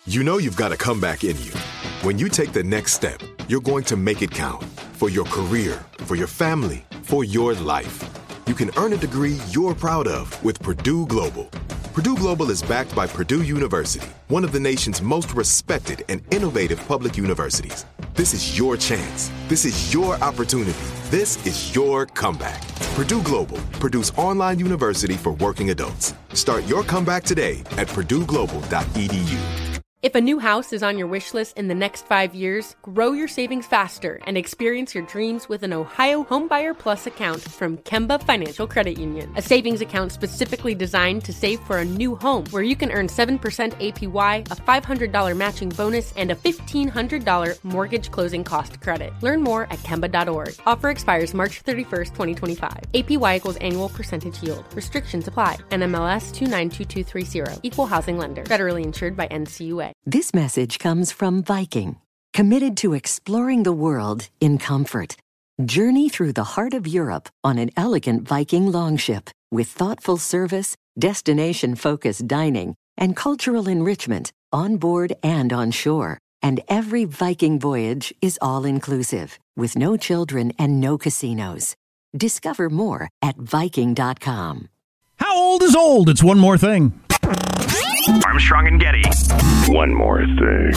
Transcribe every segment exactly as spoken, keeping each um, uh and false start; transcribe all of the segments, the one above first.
You know you've got a comeback in you. When you take the next step, you're going to make it count. For your career, for your family, for your life. You can earn a degree you're proud of with Purdue Global. Purdue Global is backed by Purdue University, one of the nation's most respected and innovative public universities. This is your chance. This is your opportunity. This is your comeback. Purdue Global, Purdue's online university for working adults. Start your comeback today at purdue global dot e d u. If a new house is on your wish list in the next five years, grow your savings faster and experience your dreams with an Ohio Homebuyer Plus account from Kemba Financial Credit Union. A savings account specifically designed to save for a new home where you can earn seven percent A P Y, a five hundred dollars matching bonus, and a fifteen hundred dollars mortgage closing cost credit. Learn more at Kemba dot org. Offer expires March thirty-first, twenty twenty-five. A P Y equals annual percentage yield. Restrictions apply. N M L S two nine two two three zero. Equal housing lender. Federally insured by N C U A. This message comes from Viking, committed to exploring the world in comfort. Journey through the heart of Europe on an elegant Viking longship with thoughtful service, destination-focused dining, and cultural enrichment on board and on shore. And every Viking voyage is all-inclusive, with no children and no casinos. Discover more at Viking dot com. How old is old? It's one more thing. Armstrong and Getty. One more thing.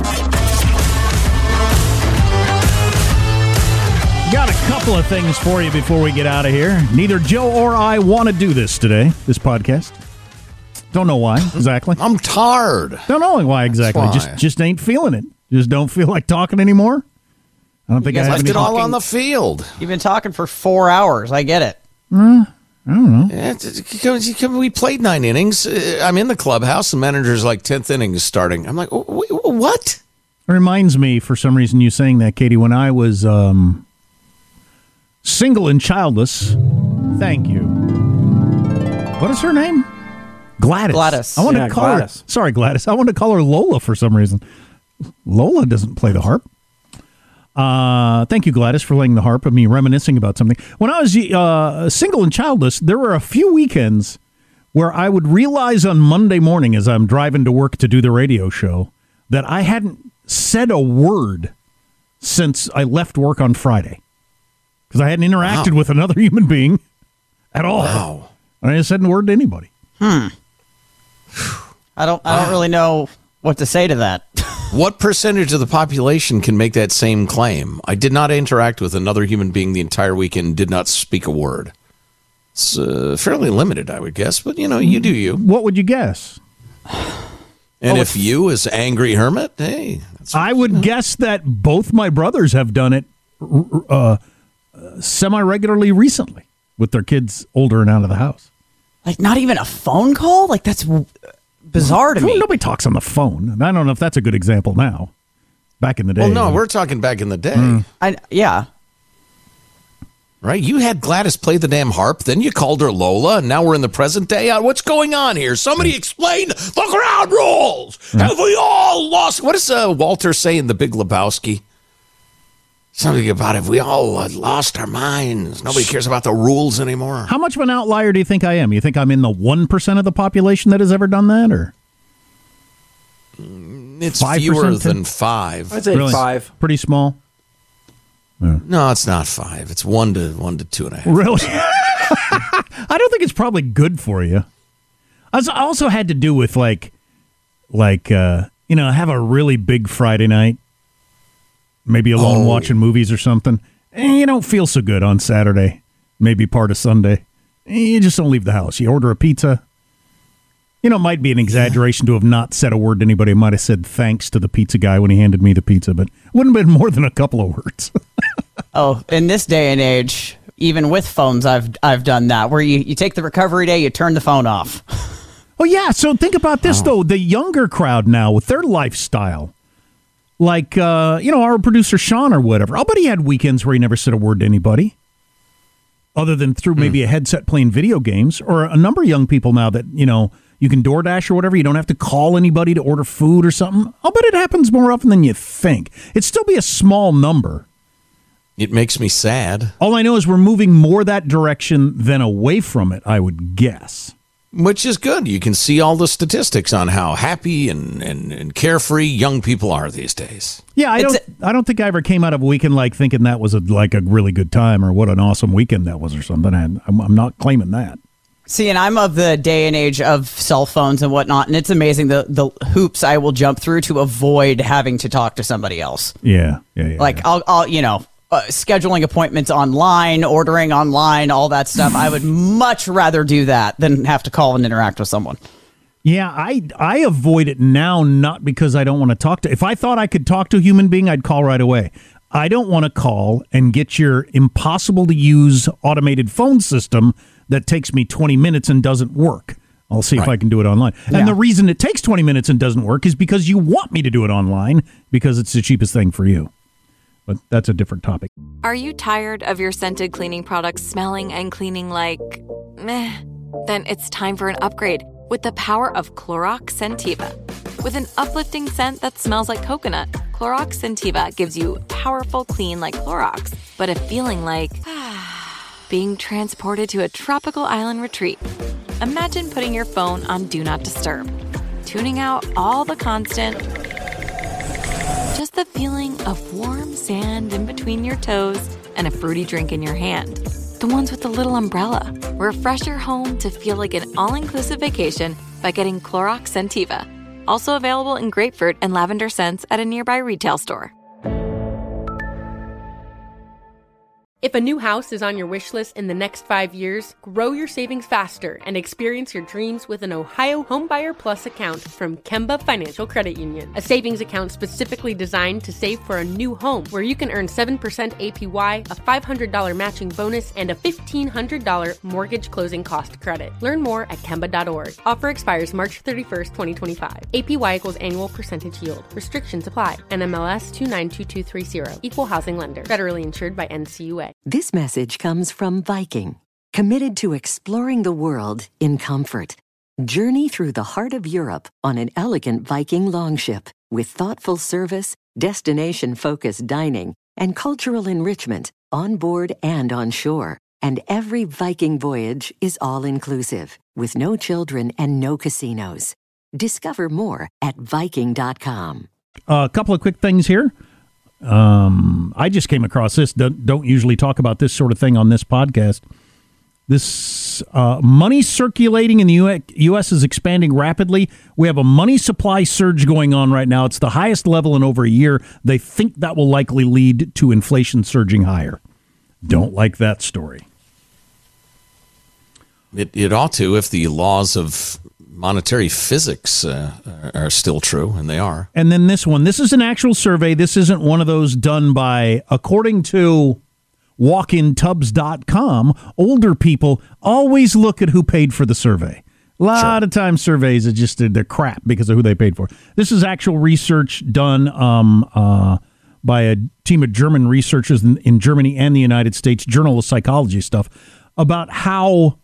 Got a couple of things for you before we get out of here. Neither Joe or I want to do this today, this podcast. Don't know why exactly. I'm tired. Don't know why exactly. Why. Just just ain't feeling it. Just don't feel like talking anymore. I don't think I have Left any. it all on the field. You've been talking for four hours. I get it. Uh, I don't know. Yeah, it's- it's- it's- we played nine innings. Uh, I'm in the clubhouse. The manager's like tenth inning is starting. I'm like, "Wh- wh- what? It reminds me, for some reason, you saying that, Katie, when I was um, single and childless. Thank you. What is her name? Gladys. Gladys. I want Yeah, to call Gladys. her. Sorry, Gladys. I want to call her Lola for some reason. Lola doesn't play the harp. Uh, thank you, Gladys, for laying the harp of me reminiscing about something. When I was uh, single and childless, there were a few weekends where I would realize on Monday morning as I'm driving to work to do the radio show that I hadn't said a word since I left work on Friday because I hadn't interacted Wow. with another human being at all. Wow. I hadn't said a word to anybody. I don't. I don't really know what to say to that. What percentage of the population can make that same claim? I did not interact with another human being the entire weekend, did not speak a word. It's uh, fairly limited, I would guess, but, you know, you do you. What would you guess? And if you, as Angry Hermit, hey. That's, I would guess that both my brothers have done it uh, semi-regularly recently with their kids older and out of the house. Like, not even a phone call? Like, that's w- bizarre to me. Nobody talks on the phone. And I don't know if that's a good example now. Back in the day. well, no, we're talking back in the day. Mm. I, yeah. Right? You had Gladys play the damn harp, then you called her Lola, and now we're in the present day. Uh, What's going on here? Somebody explain the ground rules. Have we all lost? What does uh, Walter say in The Big Lebowski? Something about if we all uh, lost our minds. Nobody cares about the rules anymore. How much of an outlier do you think I am? You think I'm in the one percent of the population that has ever done that? Or It's five fewer percent? than five. I'd say Really? five. Pretty small? No, it's not five. It's one to one to two and a half. Really? I don't think it's probably good for you. I was- I also had to do with like, like uh, you know, have a really big Friday night, maybe alone Oh. watching movies or something. And you don't feel so good on Saturday, maybe part of Sunday. You just don't leave the house. You order a pizza. You know, it might be an exaggeration to have not said a word to anybody. I might have said thanks to the pizza guy when he handed me the pizza, but it wouldn't have been more than a couple of words. Oh, in this day and age, even with phones, I've I've done that. Where you, you take the recovery day, you turn the phone off. Oh, yeah. So think about this, though. The younger crowd now with their lifestyle, like, uh, you know, our producer Sean or whatever, I'll bet he had weekends where he never said a word to anybody other than through maybe a headset playing video games, or a number of young people now that, you know, you can DoorDash or whatever. You don't have to call anybody to order food or something. I'll bet it happens more often than you think. It'd still be a small number. It makes me sad. All I know is we're moving more that direction than away from it, I would guess. Which is good. You can see all the statistics on how happy and, and, and carefree young people are these days. Yeah, I don't. I don't think I ever came out of a weekend like thinking that was a, like a really good time or what an awesome weekend that was or something. And I'm, I'm not claiming that. See, and I'm of the day and age of cell phones and whatnot, and it's amazing the the hoops I will jump through to avoid having to talk to somebody else. Yeah, yeah, yeah. Like yeah. I'll, I'll, you know. Uh, scheduling appointments online, ordering online, all that stuff. I would much rather do that than have to call and interact with someone. Yeah, I I avoid it now, not because I don't want to talk to. If I thought I could talk to a human being, I'd call right away. I don't want to call and get your impossible to use automated phone system that takes me twenty minutes and doesn't work. I'll see right. if I can do it online. Yeah. And the reason it takes twenty minutes and doesn't work is because you want me to do it online because it's the cheapest thing for you. But that's a different topic. Are you tired of your scented cleaning products smelling and cleaning like meh? Then it's time for an upgrade with the power of Clorox Scentiva. With an uplifting scent that smells like coconut, Clorox Scentiva gives you powerful clean like Clorox, but a feeling like being transported to a tropical island retreat. Imagine putting your phone on Do Not Disturb, tuning out all the constant... just the feeling of warm sand in between your toes and a fruity drink in your hand. The ones with the little umbrella. Refresh your home to feel like an all-inclusive vacation by getting Clorox Scentiva. Also available in grapefruit and lavender scents at a nearby retail store. If a new house is on your wish list in the next five years, grow your savings faster and experience your dreams with an Ohio Homebuyer Plus account from Kemba Financial Credit Union. A savings account specifically designed to save for a new home where you can earn seven percent A P Y, a five hundred dollars matching bonus, and a fifteen hundred dollars mortgage closing cost credit. Learn more at Kemba dot org. Offer expires March thirty-first, twenty twenty-five. A P Y equals annual percentage yield. Restrictions apply. N M L S two nine two two three zero. Equal housing lender. Federally insured by N C U A. This message comes from Viking, committed to exploring the world in comfort. Journey through the heart of Europe on an elegant Viking longship with thoughtful service, destination-focused dining, and cultural enrichment on board and on shore. And every Viking voyage is all-inclusive, with no children and no casinos. Discover more at Viking dot com. Uh, a couple of quick things here. Um, I just came across this. Don't, don't usually talk about this sort of thing on this podcast. This uh, money circulating in the U S is expanding rapidly. We have a money supply surge going on right now. It's the highest level in over a year. They think that will likely lead to inflation surging higher. Don't like that story. It, it ought to if the laws of monetary physics uh, are still true, and they are. And then this one. This is an actual survey. This isn't one of those done by, according to walk in tubs dot com, older people always look at who paid for the survey. A lot sure. of times surveys are just, they're crap because of who they paid for. This is actual research done um, uh, by a team of German researchers in, in Germany and the United States, Journal of Psychology stuff, about how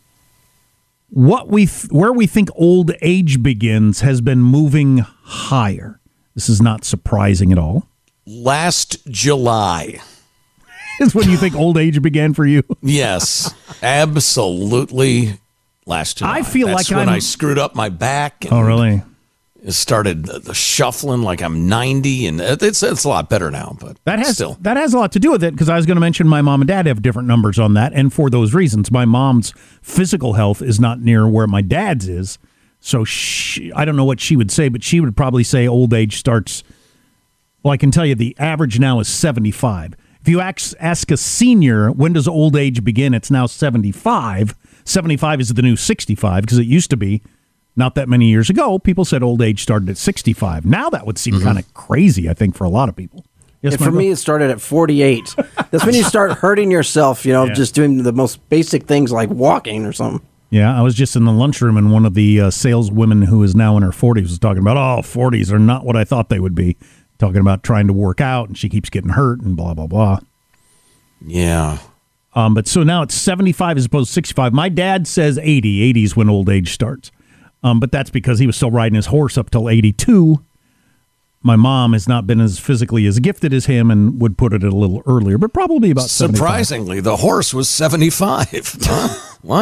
what we th- where we think old age begins has been moving higher. This is not surprising at all. Last July is when you think old age began for you. Yes, absolutely. Last July. I feel That's like when I'm... I screwed up my back. And oh, really? It started the shuffling like I'm ninety, and it's it's a lot better now. But that has still. that has a lot to do with it, because I was going to mention my mom and dad have different numbers on that, and for those reasons, my mom's physical health is not near where my dad's is. So she, I don't know what she would say, but she would probably say old age starts. Well, I can tell you the average now is seventy-five. If you ask, ask a senior, when does old age begin? It's now seventy-five. seventy-five is the new sixty-five, because it used to be. Not that many years ago, people said old age started at sixty-five. Now that would seem mm-hmm. kind of crazy, I think, for a lot of people. Yes, for me, it started at forty-eight. That's when you start hurting yourself, you know, yeah. just doing the most basic things like walking or something. Yeah, I was just in the lunchroom, and one of the uh, saleswomen who is now in her forties was talking about, oh, forties are not what I thought they would be. Talking about trying to work out, and she keeps getting hurt, and blah, blah, blah. Yeah. Um, but so now it's seventy-five as opposed to sixty-five. My dad says eighty. eighty is when old age starts. Um, but that's because he was still riding his horse up till eighty-two. My mom has not been as physically as gifted as him and would put it a little earlier, but probably about surprisingly, seventy-five. The horse was seventy-five. Huh? What?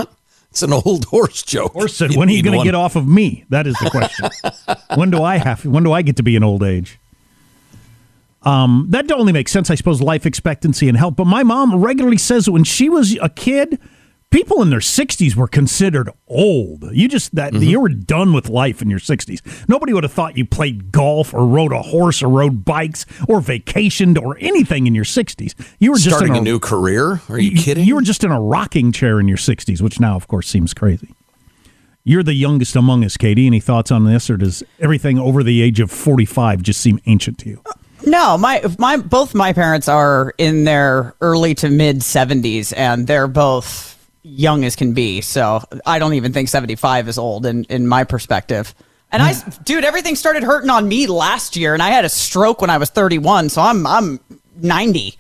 It's an old horse joke. Horse said, when are you going to get off of me? That is the question. When do I have, when do I get to be an old age? Um, that only makes sense, I suppose, life expectancy and health. But my mom regularly says that when she was a kid, people in their sixties were considered old. You just that mm-hmm. you were done with life in your sixties. Nobody would have thought you played golf or rode a horse or rode bikes or vacationed or anything in your sixties. You were starting just in a, a new career. Are you, you kidding? You were just in a rocking chair in your sixties, which now, of course, seems crazy. You're the youngest among us, Katie. Any thoughts on this, or does everything over the age of forty-five just seem ancient to you? No, my my both my parents are in their early to mid seventies, and they're both young as can be. So I don't even think seventy-five is old in, in my perspective. And I, dude, everything started hurting on me last year, and I had a stroke when I was thirty-one. So I'm I'm ninety.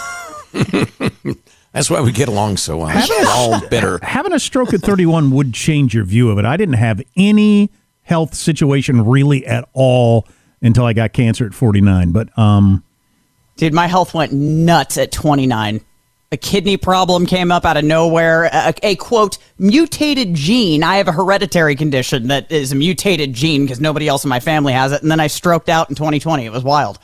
That's why we get along so well. We're all bitter. Having a stroke at thirty-one would change your view of it. I didn't have any health situation really at all until I got cancer at forty-nine. But, um, dude, my health went nuts at twenty-nine. A kidney problem came up out of nowhere. A, a, quote, mutated gene. I have a hereditary condition that is a mutated gene because nobody else in my family has it. And then I stroked out in twenty twenty. It was wild.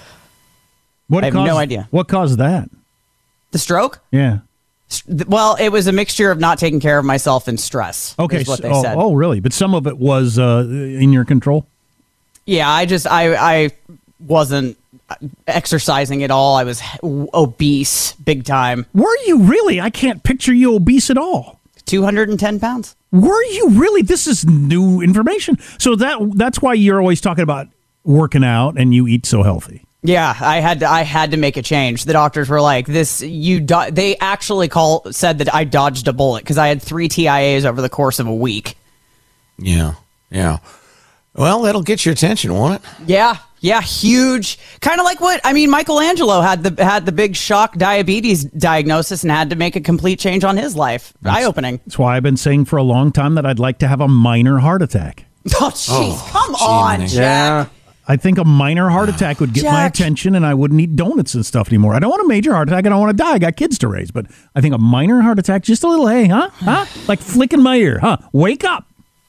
What I have caused, no idea. What caused that? The stroke? Yeah. Well, it was a mixture of not taking care of myself and stress. Okay. Is what they oh, said. oh, really? But some of it was uh, in your control? Yeah, I just, I, I wasn't exercising at all. I was obese big time. Were you really? I can't picture you obese at all. two hundred ten pounds. Were you really? This is new information. So that that's why you're always talking about working out and you eat so healthy. Yeah, I had to, I had to make a change. The doctors were like, "This you." Do-, they actually call said that I dodged a bullet because I had three T I As over the course of a week. Yeah, yeah. Well, that'll get your attention, won't it? Yeah, yeah, huge. Kind of like what I mean. Michelangelo had the had the big shock diabetes diagnosis and had to make a complete change on his life. Eye opening. That's why I've been saying for a long time that I'd like to have a minor heart attack. Oh, jeez, oh, come gee, on, man. Jack. Yeah. I think a minor heart attack would get Jack. my attention, and I wouldn't eat donuts and stuff anymore. I don't want a major heart attack. I don't want to die. I got kids to raise. But I think a minor heart attack, just a little, hey, huh? Huh? Like flicking my ear, huh? Wake up.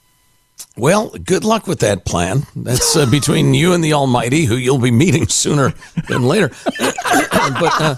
Well, good luck with that plan. That's uh, between you and the Almighty, who you'll be meeting sooner than later. But uh,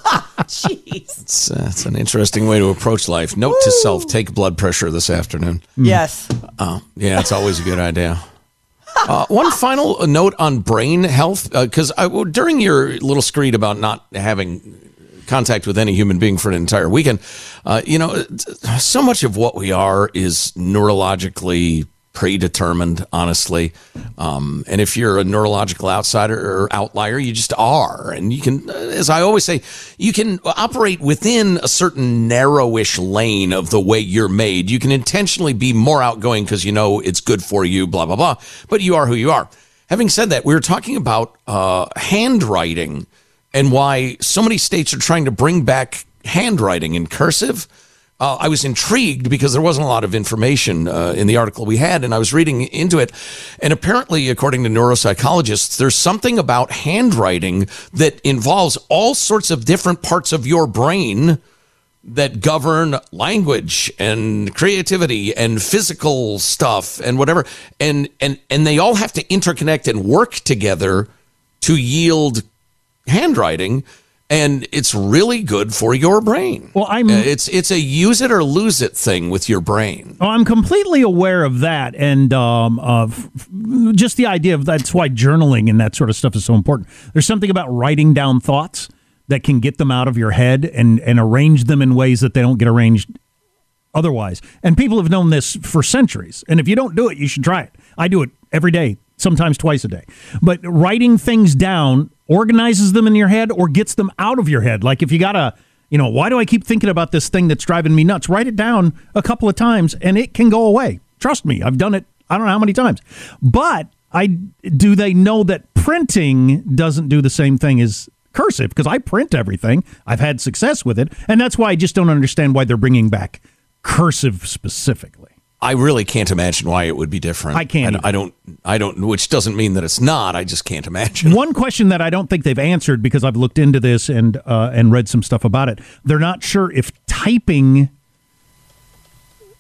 Jeez. It's, uh, it's an interesting way to approach life. Note Woo. to self, take blood pressure this afternoon. Yes. Oh, yeah, it's always a good idea. Uh, one final note on brain health, because uh, during your little screed about not having contact with any human being for an entire weekend, uh, you know, so much of what we are is neurologically predetermined, honestly. Um, and if you're a neurological outsider or outlier, you just are. And you can, as I always say, you can operate within a certain narrowish lane of the way you're made. You can intentionally be more outgoing because you know it's good for you, blah, blah, blah. But you are who you are. Having said that, we were talking about uh, handwriting and why so many states are trying to bring back handwriting in cursive. Uh, I was intrigued because there wasn't a lot of information uh, in the article we had, and I was reading into it. And apparently, according to neuropsychologists, there's something about handwriting that involves all sorts of different parts of your brain that govern language and creativity and physical stuff and whatever. And and and they all have to interconnect and work together to yield handwriting. And it's really good for your brain. Well, I'm it's it's a use it or lose it thing with your brain. Oh, I'm completely aware of that, and um, of just the idea of that's why journaling and that sort of stuff is so important. There's something about writing down thoughts that can get them out of your head and and arrange them in ways that they don't get arranged otherwise. And people have known this for centuries. And if you don't do it, you should try it. I do it every day, sometimes twice a day. But writing things down organizes them in your head or gets them out of your head. Like if you got to, you know, why do I keep thinking about this thing that's driving me nuts? Write it down a couple of times and it can go away. Trust me, I've done it I don't know how many times. But I do they know that printing doesn't do the same thing as cursive? Because I print everything. I've had success with it. And that's why I just don't understand why they're bringing back cursive specifically. I really can't imagine why it would be different. I can't. I, I don't. I don't. Which doesn't mean that it's not. I just can't imagine. One question that I don't think they've answered because I've looked into this and uh, and read some stuff about it. They're not sure if typing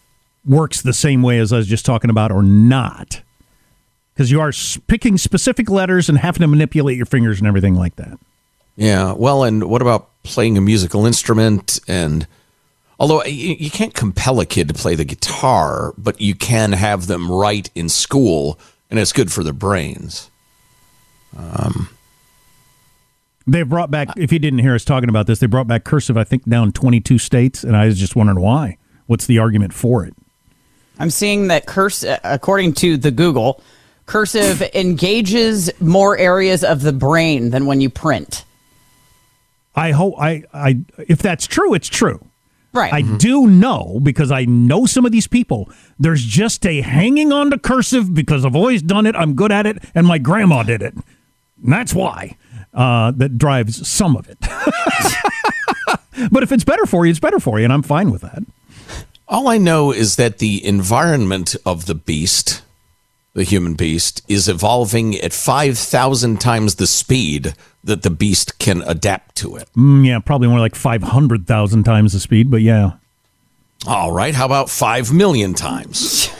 works the same way as I was just talking about or not. Because you are picking specific letters and having to manipulate your fingers and everything like that. Yeah, well, and what about playing a musical instrument? And although you, you can't compel a kid to play the guitar, but you can have them write in school, and it's good for their brains. Um, they brought back, if you didn't hear us talking about this, they brought back cursive, I think, down twenty-two states, and I was just wondering why. What's the argument for it? I'm seeing that cursive, according to the Google, cursive engages more areas of the brain than when you print. I hope I, I if that's true, it's true. Right. I Mm-hmm. do know, because I know some of these people, there's just a hanging on to cursive because I've always done it, I'm good at it, and my grandma did it. And that's why uh, that drives some of it. But if it's better for you, it's better for you, and I'm fine with that. All I know is that the environment of the beast, the human beast, is evolving at five thousand times the speed that the beast can adapt to it. Mm, yeah, probably more like five hundred thousand times the speed, but yeah. All right, how about five million times?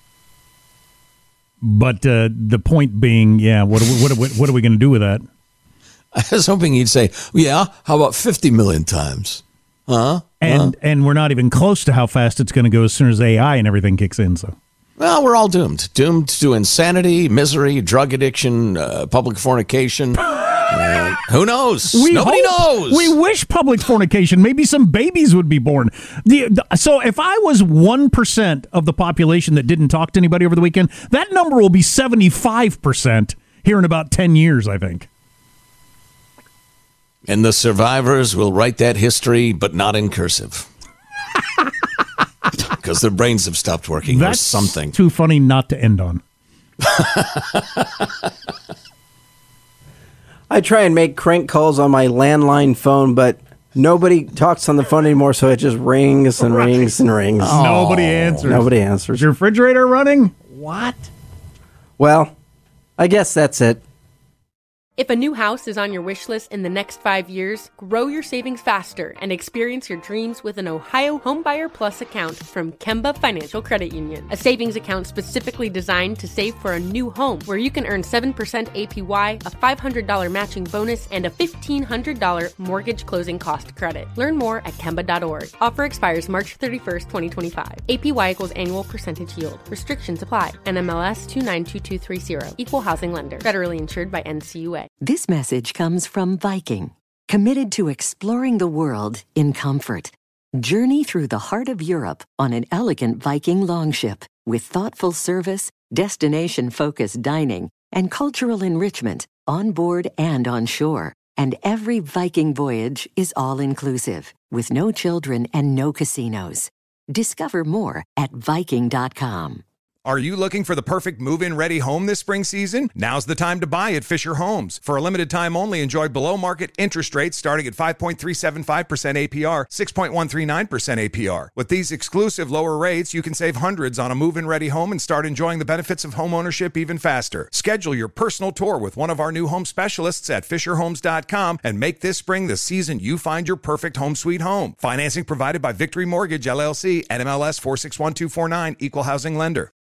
But uh, the point being, yeah, what are we, what are we, what are we going to do with that? I was hoping he'd say, yeah, how about fifty million times? Huh? And huh? and we're not even close to how fast it's going to go as soon as A I and everything kicks in, so. Well, we're all doomed. Doomed to insanity, misery, drug addiction, uh, public fornication. Uh, who knows? We Nobody hope, knows. We wish public fornication. Maybe some babies would be born. The, the, so if I was one percent of the population that didn't talk to anybody over the weekend, that number will be seventy-five percent here in about ten years, I think. And the survivors will write that history, but not in cursive. Because their brains have stopped working That's or something. Too funny not to end on. I try and make crank calls on my landline phone, but nobody talks on the phone anymore, so it just rings and Right. rings and rings. Oh. Nobody answers. Nobody answers. Is your refrigerator running? What? Well, I guess that's it. If a new house is on your wish list in the next five years, grow your savings faster and experience your dreams with an Ohio Homebuyer Plus account from Kemba Financial Credit Union. A savings account specifically designed to save for a new home, where you can earn seven percent A P Y, a five hundred dollars matching bonus, and a fifteen hundred dollars mortgage closing cost credit. Learn more at Kemba dot org. Offer expires March thirty-first, twenty twenty-five. A P Y equals annual percentage yield. Restrictions apply. N M L S two nine two two three zero. Equal housing lender. Federally insured by N C U A. This message comes from Viking, committed to exploring the world in comfort. Journey through the heart of Europe on an elegant Viking longship with thoughtful service, destination-focused dining, and cultural enrichment on board and on shore. And every Viking voyage is all-inclusive, with no children and no casinos. Discover more at Viking dot com. Are you looking for the perfect move-in ready home this spring season? Now's the time to buy at Fisher Homes. For a limited time only, enjoy below-market interest rates starting at five point three seven five percent A P R, six point one three nine percent A P R. With these exclusive lower rates, you can save hundreds on a move-in ready home and start enjoying the benefits of home ownership even faster. Schedule your personal tour with one of our new home specialists at Fisher Homes dot com and make this spring the season you find your perfect home sweet home. Financing provided by Victory Mortgage, L L C, N M L S four six one two four nine, Equal Housing Lender.